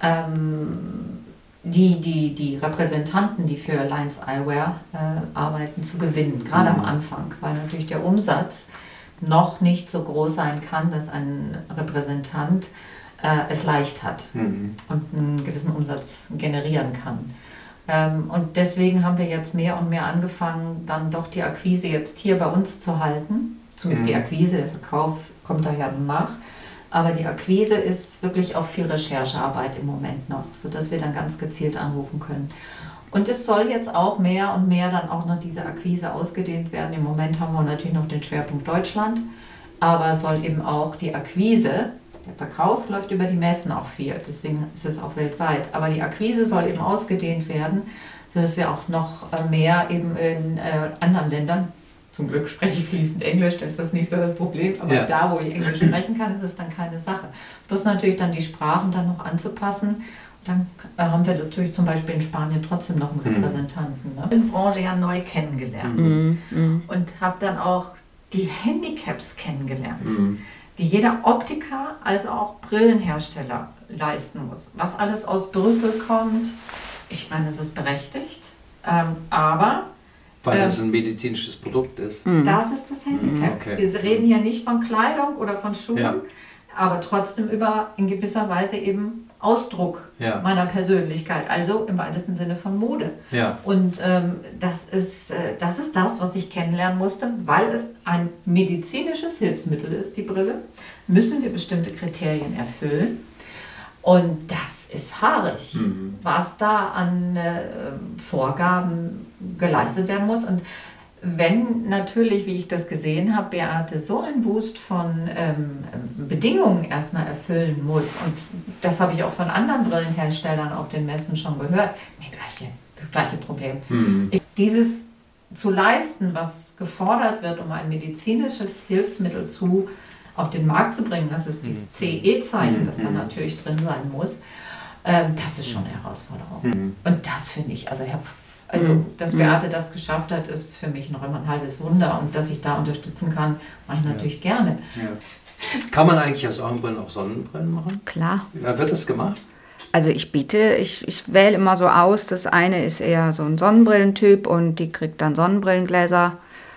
die Repräsentanten, die für Alliance Eyewear arbeiten, zu gewinnen, gerade am Anfang, weil natürlich der Umsatz noch nicht so groß sein kann, dass ein Repräsentant es leicht hat und einen gewissen Umsatz generieren kann. Und deswegen haben wir jetzt mehr und mehr angefangen, dann doch die Akquise jetzt hier bei uns zu halten. Zumindest die Akquise, der Verkauf kommt da ja nach. Aber die Akquise ist wirklich auch viel Recherchearbeit im Moment noch, sodass wir dann ganz gezielt anrufen können. Und es soll jetzt auch mehr und mehr dann auch noch diese Akquise ausgedehnt werden. Im Moment haben wir natürlich noch den Schwerpunkt Deutschland, aber soll eben auch die Akquise, der Verkauf läuft über die Messen auch viel, deswegen ist es auch weltweit. Aber die Akquise soll eben ausgedehnt werden, sodass wir auch noch mehr eben in anderen Ländern, zum Glück spreche ich fließend Englisch, das ist das nicht so das Problem, aber da, wo ich Englisch sprechen kann, ist es dann keine Sache. Bloß natürlich dann die Sprachen dann noch anzupassen. Dann haben wir natürlich zum Beispiel in Spanien trotzdem noch einen Repräsentanten. Ne? Ich habe die Branche ja neu kennengelernt und habe dann auch die Handicaps kennengelernt, die jeder Optiker als auch Brillenhersteller leisten muss. Was alles aus Brüssel kommt, ich meine, es ist berechtigt, aber Weil das ein medizinisches Produkt ist. das ist das Handicap. Okay. Wir reden hier nicht von Kleidung oder von Schuhen, Ja. aber trotzdem über in gewisser Weise eben Ausdruck meiner Persönlichkeit, also im weitesten Sinne von Mode. Ja. Und das ist das, was ich kennenlernen musste, weil es ein medizinisches Hilfsmittel ist, die Brille, müssen wir bestimmte Kriterien erfüllen. Und das ist haarig, was da an Vorgaben geleistet werden muss. Und wenn natürlich, wie ich das gesehen habe, Beate so einen Wust von Bedingungen erstmal erfüllen muss, und das habe ich auch von anderen Brillenherstellern auf den Messen schon gehört, das gleiche Problem. Dieses zu leisten, was gefordert wird, um ein medizinisches Hilfsmittel auf den Markt zu bringen, das ist dieses CE-Zeichen, das dann natürlich drin sein muss, das ist schon eine Herausforderung. Und das finde ich, also dass Beate das geschafft hat, ist für mich noch immer ein halbes Wunder, und dass ich da unterstützen kann, mache ich natürlich gerne. Ja. Kann man eigentlich aus euren Brillen auch Sonnenbrillen machen? Klar. Ja, wird das gemacht? Also ich wähle immer so aus, das eine ist eher so ein Sonnenbrillentyp und die kriegt dann Sonnenbrillengläser.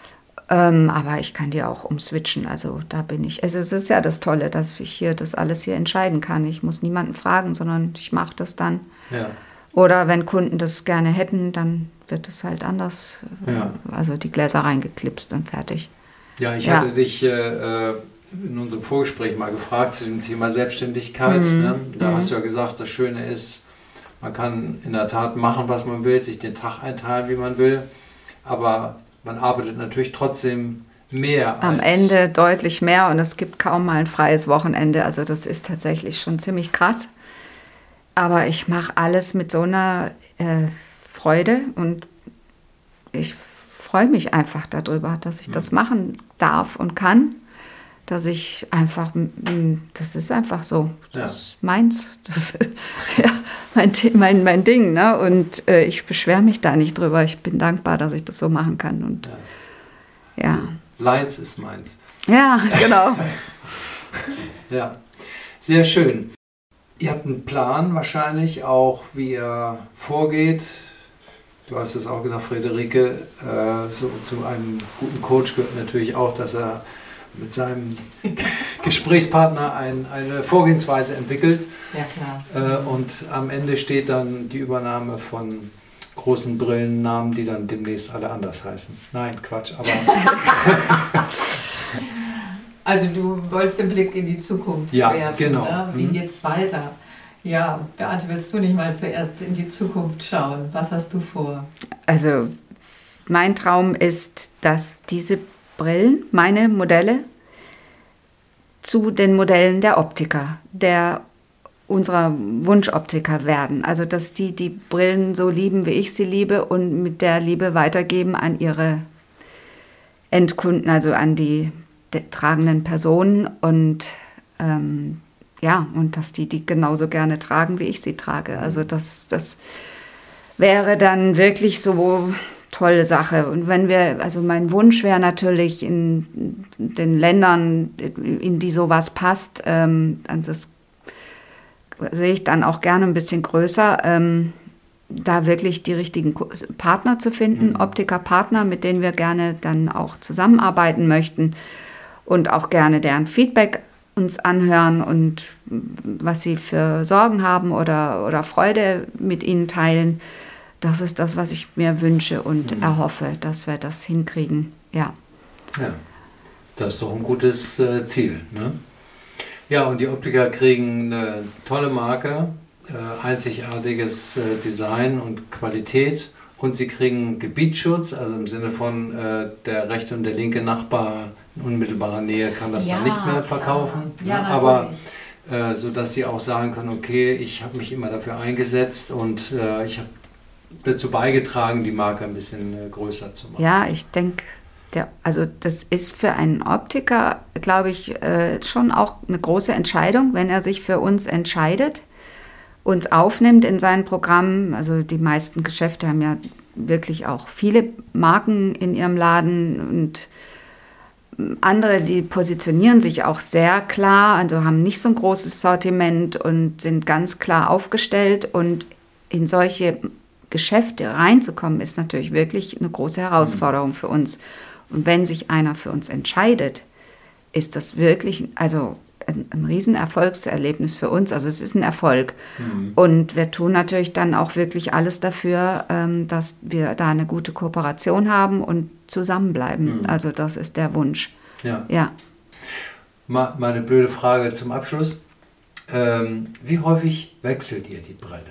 Aber ich kann die auch umswitchen, also da bin ich. Also es ist ja das Tolle, dass ich hier das alles hier entscheiden kann. Ich muss niemanden fragen, sondern ich mache das dann. Ja. Oder wenn Kunden das gerne hätten, dann wird es halt anders. Ja. Also die Gläser reingeklipst und fertig. Ja, ich hatte dich in unserem Vorgespräch mal gefragt zu dem Thema Selbstständigkeit. Ne? Da hast du ja gesagt, das Schöne ist, man kann in der Tat machen, was man will, sich den Tag einteilen, wie man will, aber man arbeitet natürlich trotzdem mehr. Am Ende deutlich mehr, und es gibt kaum mal ein freies Wochenende. Also das ist tatsächlich schon ziemlich krass. Aber ich mache alles mit so einer Freude und ich freue mich einfach darüber, dass ich das machen darf und kann. Dass ich einfach, das ist einfach so, das ist meins, das ist mein Ding. Ne? Und ich beschwere mich da nicht drüber. Ich bin dankbar, dass ich das so machen kann. Und ja. Leins ist meins. Ja, genau. Ja, sehr schön. Ihr habt einen Plan wahrscheinlich auch, wie ihr vorgeht. Du hast es auch gesagt, Friederike, so zu einem guten Coach gehört natürlich auch, dass er mit seinem Gesprächspartner eine Vorgehensweise entwickelt. Ja, klar. Und am Ende steht dann die Übernahme von großen Brillennamen, die dann demnächst alle anders heißen. Nein, Quatsch, aber... Also du wolltest den Blick in die Zukunft werfen, genau. Ne? Wie geht's weiter? Ja, Beate, willst du nicht mal zuerst in die Zukunft schauen? Was hast du vor? Also mein Traum ist, dass diese Brillen, meine Modelle, zu den Modellen der Optiker, unserer Wunschoptiker werden. Also dass die Brillen so lieben, wie ich sie liebe und mit der Liebe weitergeben an ihre Endkunden, also an die tragenden Personen und und dass die genauso gerne tragen, wie ich sie trage. Also das wäre dann wirklich so tolle Sache. Und also mein Wunsch wäre natürlich in den Ländern, in die sowas passt, das sehe ich dann auch gerne ein bisschen größer, da wirklich die richtigen Partner zu finden, Optikerpartner, mit denen wir gerne dann auch zusammenarbeiten möchten und auch gerne deren Feedback uns anhören und was sie für Sorgen haben oder Freude mit ihnen teilen. Das ist das, was ich mir wünsche und erhoffe, dass wir das hinkriegen. Ja. Ja, das ist doch ein gutes Ziel. Ne? Ja, und die Optiker kriegen eine tolle Marke, einzigartiges Design und Qualität und sie kriegen Gebietsschutz, also im Sinne von der rechte und der linke Nachbar in unmittelbarer Nähe kann das dann nicht mehr verkaufen. Ja, aber sodass sie auch sagen können, okay, ich habe mich immer dafür eingesetzt und ich habe dazu beigetragen, die Marke ein bisschen größer zu machen. Ja, ich denke, also das ist für einen Optiker, glaube ich, schon auch eine große Entscheidung, wenn er sich für uns entscheidet, uns aufnimmt in sein Programm. Also die meisten Geschäfte haben ja wirklich auch viele Marken in ihrem Laden und andere, die positionieren sich auch sehr klar, also haben nicht so ein großes Sortiment und sind ganz klar aufgestellt. Und in solche Geschäfte reinzukommen, ist natürlich wirklich eine große Herausforderung für uns. Und wenn sich einer für uns entscheidet, ist das wirklich ein riesen Erfolgserlebnis für uns. Also es ist ein Erfolg. Und wir tun natürlich dann auch wirklich alles dafür, dass wir da eine gute Kooperation haben und zusammenbleiben. Also das ist der Wunsch. Ja. Mal eine blöde Frage zum Abschluss. Wie häufig wechselt ihr die Brille?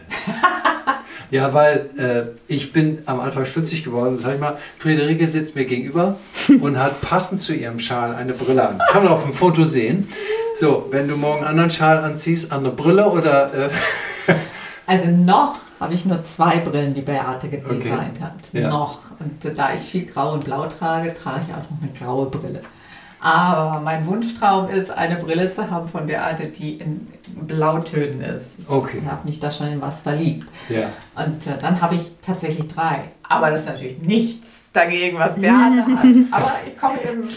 Ja, weil ich bin am Anfang stutzig geworden. Sag ich mal, Friederike sitzt mir gegenüber und hat passend zu ihrem Schal eine Brille an. Kann man auf dem Foto sehen. So, wenn du morgen einen anderen Schal anziehst, andere Brille oder... Also noch habe ich nur 2 Brillen, die Beate gedesignt hat. Ja. Noch. Und da ich viel Grau und Blau trage, trage ich auch noch eine graue Brille. Aber mein Wunschtraum ist, eine Brille zu haben von Beate, die in Blautönen ist. Ich habe mich da schon in was verliebt. Ja. Und dann habe ich tatsächlich 3. Aber das ist natürlich nichts dagegen, was Beate hat. Aber ich komme eben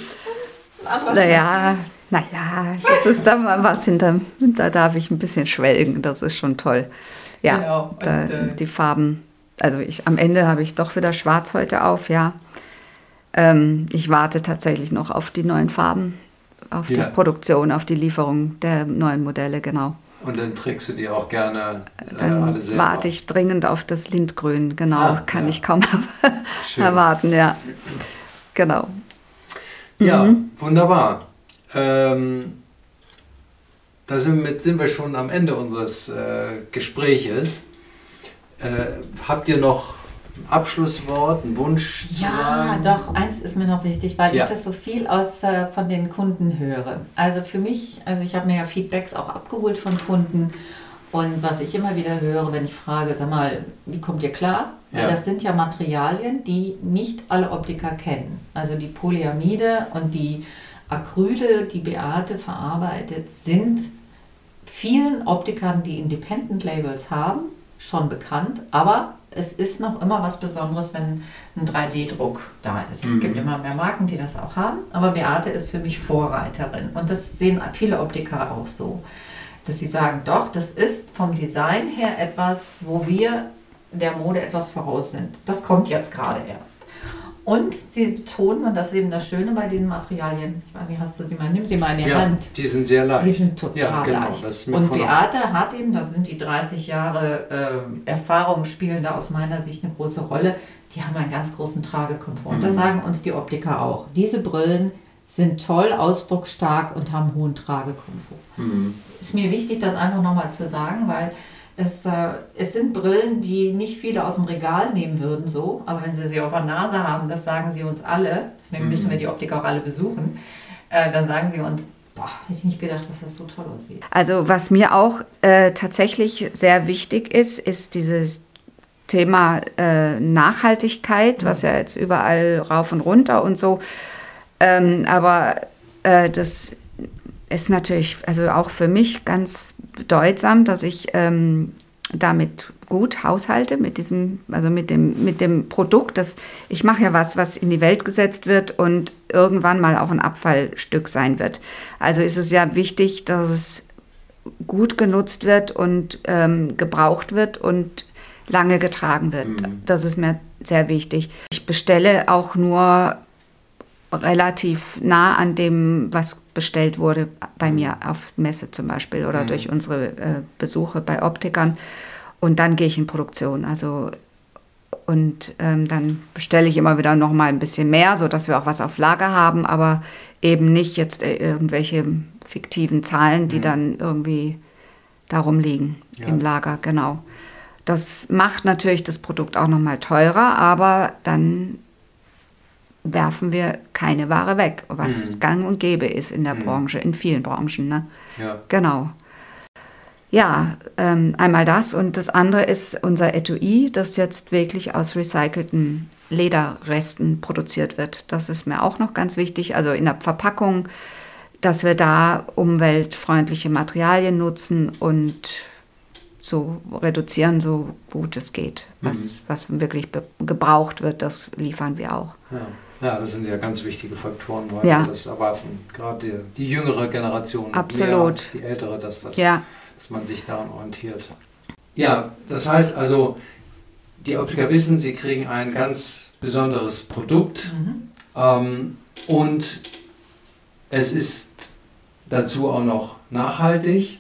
Naja, jetzt ist da mal was da darf ich ein bisschen schwelgen, das ist schon toll. Ja, genau. Und, die Farben, also am Ende habe ich doch wieder schwarz heute auf, ja. Ich warte tatsächlich noch auf die neuen Farben, auf die Produktion, auf die Lieferung der neuen Modelle, genau. Und dann trägst du die auch gerne dann alle selber? Warte ich dringend auf das Lindgrün, genau, kann ich kaum erwarten, ja. Genau. Ja, wunderbar. Da sind wir schon am Ende unseres Gespräches. Habt ihr noch ein Abschlusswort, einen Wunsch zu sagen? Ja, doch, eins ist mir noch wichtig, weil ich das so viel von den Kunden höre. Also für mich, ich habe mir ja Feedbacks auch abgeholt von Kunden Und was ich immer wieder höre, wenn ich frage, sag mal, wie kommt ihr klar? Weil das sind ja Materialien, die nicht alle Optiker kennen. Also die Polyamide und die Acryle, die Beate verarbeitet, sind vielen Optikern, die Independent Labels haben, schon bekannt. Aber es ist noch immer was Besonderes, wenn ein 3D-Druck da ist. Es gibt immer mehr Marken, die das auch haben. Aber Beate ist für mich Vorreiterin. Und das sehen viele Optiker auch so. Dass sie sagen, doch, das ist vom Design her etwas, wo wir der Mode etwas voraus sind. Das kommt jetzt gerade erst. Und sie betonen, und das ist eben das Schöne bei diesen Materialien, ich weiß nicht, hast du sie mal, nimm sie mal in die Hand. Die sind sehr leicht. Die sind total leicht. Und Beate hat eben, da sind die 30 Jahre Erfahrung, spielen da aus meiner Sicht eine große Rolle. Die haben einen ganz großen Tragekomfort. Und das sagen uns die Optiker auch. Diese Brillen sind toll, ausdrucksstark und haben hohen Tragekomfort. Ist mir wichtig, das einfach nochmal zu sagen, weil es sind Brillen, die nicht viele aus dem Regal nehmen würden, so, aber wenn sie sie auf der Nase haben, das sagen sie uns alle, deswegen müssen wir die Optiker auch alle besuchen, dann sagen sie uns, boah, hätte ich nicht gedacht, dass das so toll aussieht. Also was mir auch tatsächlich sehr wichtig ist dieses Thema Nachhaltigkeit, was ja jetzt überall rauf und runter und so, aber das ist natürlich, also auch für mich ganz bedeutsam, dass ich damit gut haushalte, mit dem Produkt. Ich mache ja was in die Welt gesetzt wird und irgendwann mal auch ein Abfallstück sein wird. Also ist es ja wichtig, dass es gut genutzt wird und gebraucht wird und lange getragen wird. Das ist mir sehr wichtig. Ich bestelle auch nur relativ nah an dem, was bestellt wurde bei mir auf Messe zum Beispiel oder durch unsere Besuche bei Optikern. Und dann gehe ich in Produktion. Und dann bestelle ich immer wieder noch mal ein bisschen mehr, sodass wir auch was auf Lager haben, aber eben nicht jetzt irgendwelche fiktiven Zahlen, die dann irgendwie darum liegen im Lager. Genau. Das macht natürlich das Produkt auch noch mal teurer, aber dann werfen wir keine Ware weg, was gang und gäbe ist in der Branche, in vielen Branchen. Ne? Ja. Genau. Ja, einmal das und das andere ist unser Etui, das jetzt wirklich aus recycelten Lederresten produziert wird. Das ist mir auch noch ganz wichtig, also in der Verpackung, dass wir da umweltfreundliche Materialien nutzen und so reduzieren, so gut es geht. Was wirklich gebraucht wird, das liefern wir auch. Ja, das sind ja ganz wichtige Faktoren, weil wir das erwarten. Gerade die jüngere Generation, mehr als die ältere, dass man sich daran orientiert. Ja, das heißt also, die Optiker wissen, sie kriegen ein ganz besonderes Produkt und es ist dazu auch noch nachhaltig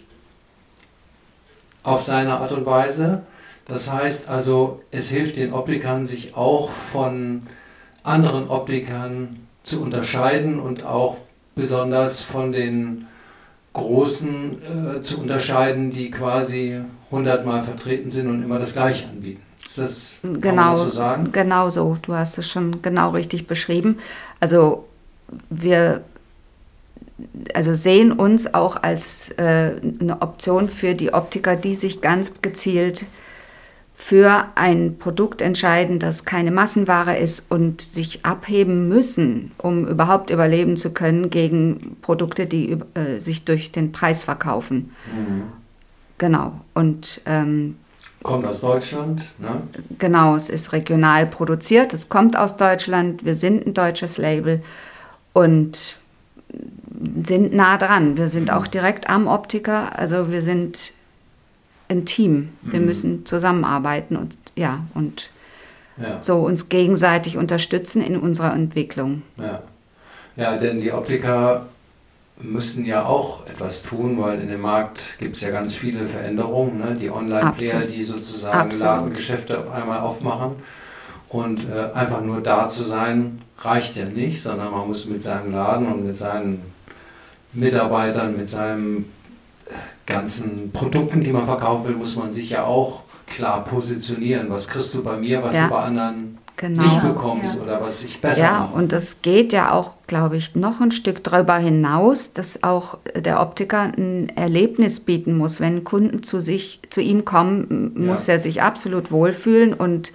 auf seine Art und Weise. Das heißt also, es hilft den Optikern, sich auch von anderen Optikern zu unterscheiden und auch besonders von den Großen zu unterscheiden, die quasi 100-mal vertreten sind und immer das Gleiche anbieten. Ist das, kann man das so sagen? Genau so, du hast es schon genau richtig beschrieben. Also wir sehen uns auch als eine Option für die Optiker, die sich ganz gezielt für ein Produkt entscheiden, das keine Massenware ist und sich abheben müssen, um überhaupt überleben zu können gegen Produkte, die sich durch den Preis verkaufen. Genau. Und kommt aus Deutschland, ne? Genau, es ist regional produziert, es kommt aus Deutschland, wir sind ein deutsches Label und sind nah dran. Wir sind auch direkt am Optiker, also wir sind ein Team. Wir müssen zusammenarbeiten und so uns gegenseitig unterstützen in unserer Entwicklung. Ja, denn die Optiker müssen ja auch etwas tun, weil in dem Markt gibt es ja ganz viele Veränderungen, ne? Die Online-Player, die sozusagen Ladengeschäfte auf einmal aufmachen. Und einfach nur da zu sein, reicht ja nicht, sondern man muss mit seinem Laden und mit seinen Mitarbeitern, mit seinem ganzen Produkten, die man verkaufen will, muss man sich ja auch klar positionieren. Was kriegst du bei mir, was du bei anderen nicht bekommst oder was ich besser mache. Ja, und es geht ja auch, glaube ich, noch ein Stück darüber hinaus, dass auch der Optiker ein Erlebnis bieten muss. Wenn Kunden zu ihm kommen, muss er sich absolut wohlfühlen und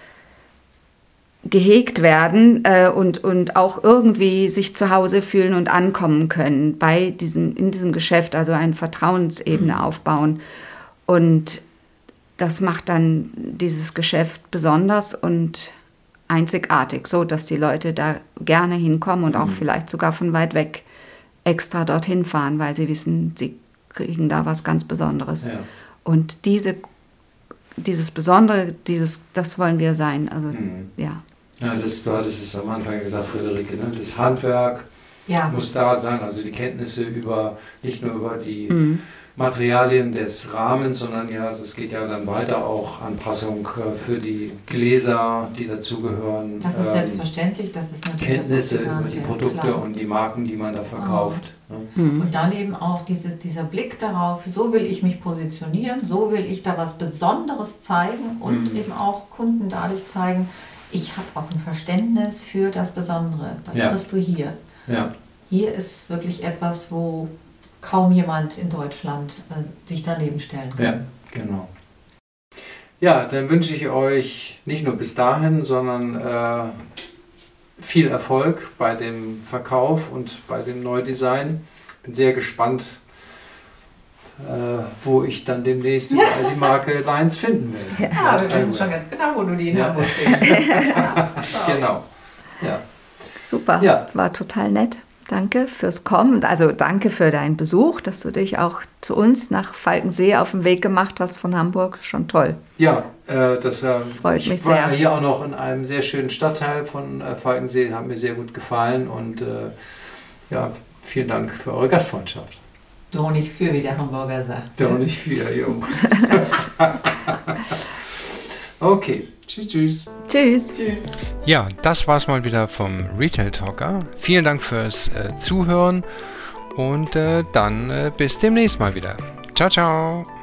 gehegt werden und auch irgendwie sich zu Hause fühlen und ankommen können in diesem Geschäft, also eine Vertrauensebene aufbauen. Und das macht dann dieses Geschäft besonders und einzigartig, so dass die Leute da gerne hinkommen und auch vielleicht sogar von weit weg extra dorthin fahren, weil sie wissen, sie kriegen da was ganz Besonderes. Ja. Und dieses Besondere, das wollen wir sein. Also ja. Ja, du hattest es am Anfang gesagt, Friederike, ne? Das Handwerk muss da sein, also die Kenntnisse nicht nur über die Materialien des Rahmens, sondern das geht ja dann weiter auch Anpassung für die Gläser, die dazugehören. Das ist selbstverständlich, das ist natürlich Kenntnisse über die Produkte und die Marken, die man da verkauft. Und dann eben auch dieser Blick darauf, so will ich mich positionieren, so will ich da was Besonderes zeigen und eben auch Kunden dadurch zeigen, ich habe auch ein Verständnis für das Besondere. Das kriegst du hier. Ja. Hier ist wirklich etwas, wo kaum jemand in Deutschland sich daneben stellen kann. Ja, genau. Ja, dann wünsche ich euch nicht nur bis dahin, sondern viel Erfolg bei dem Verkauf und bei dem Neudesign. Bin sehr gespannt, wo ich dann demnächst überall die Marke Lions finden will. Ja, wir wissen schon ganz genau, wo du die in Hamburg findest. Genau. Ja. Super, war total nett. Danke fürs Kommen, also danke für deinen Besuch, dass du dich auch zu uns nach Falkensee auf den Weg gemacht hast von Hamburg. Schon toll. Ja, das freut mich sehr. Ich war hier auch noch in einem sehr schönen Stadtteil von Falkensee, hat mir sehr gut gefallen und vielen Dank für eure Gastfreundschaft. Doch nicht für, wie der Hamburger sagt. Doch nicht für, jo. Okay, tschüss. Tschüss. Ja, das war's mal wieder vom Retail Talker. Vielen Dank fürs Zuhören und dann bis demnächst mal wieder. Ciao, ciao.